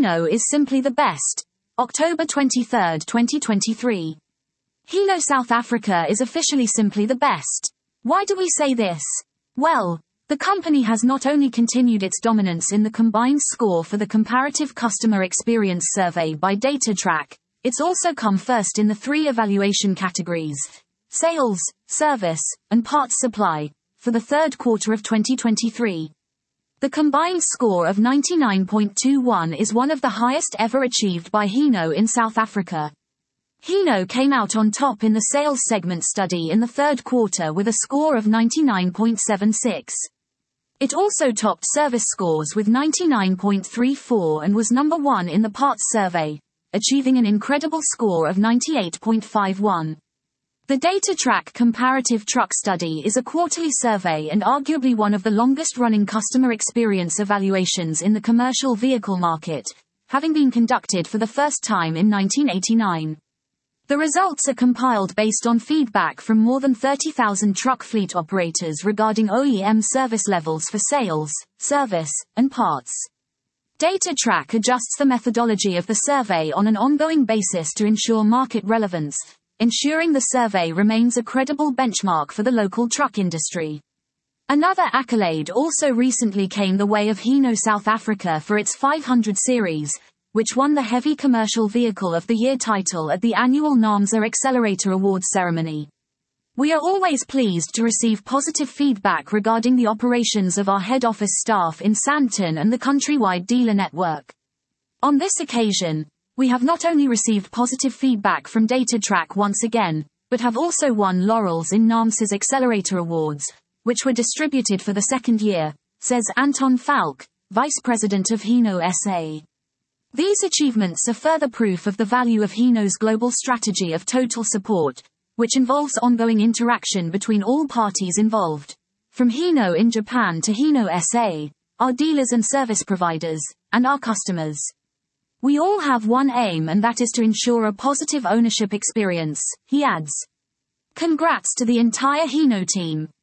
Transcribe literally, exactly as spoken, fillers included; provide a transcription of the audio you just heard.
Hino is simply the best. October twenty-third, twenty twenty-three. Hino South Africa is officially simply the best. Why do we say this? Well, the company has not only continued its dominance in the combined score for the Comparative Customer Experience Survey by DataTrack, it's also come first in the three evaluation categories: sales, service, and parts supply, for the third quarter of twenty twenty-three. The combined score of ninety-nine point two one is one of the highest ever achieved by Hino in South Africa. Hino came out on top in the sales segment study in the third quarter with a score of ninety-nine point seven six. It also topped service scores with ninety-nine point three four and was number one in the parts survey, achieving an incredible score of ninety-eight point five one. The DataTrack Comparative Truck Study is a quarterly survey and arguably one of the longest-running customer experience evaluations in the commercial vehicle market, having been conducted for the first time in nineteen eighty-nine. The results are compiled based on feedback from more than thirty thousand truck fleet operators regarding O E M service levels for sales, service, and parts. DataTrack adjusts the methodology of the survey on an ongoing basis to ensure market relevance, ensuring the survey remains a credible benchmark for the local truck industry. Another accolade also recently came the way of Hino South Africa for its five hundred series, which won the Heavy Commercial Vehicle of the Year title at the annual NAAMSA Accelerator Awards ceremony. We are always pleased to receive positive feedback regarding the operations of our head office staff in Sandton and the countrywide dealer network. On this occasion, we have not only received positive feedback from DataTrack once again, but have also won laurels in NAAMSA's Accelerator Awards, which were distributed for the second year, says Anton Falk, Vice President of Hino S A. These achievements are further proof of the value of Hino's global strategy of total support, which involves ongoing interaction between all parties involved, from Hino in Japan to Hino S A, our dealers and service providers, and our customers. We all have one aim, and that is to ensure a positive ownership experience, he adds. Congrats to the entire Hino team.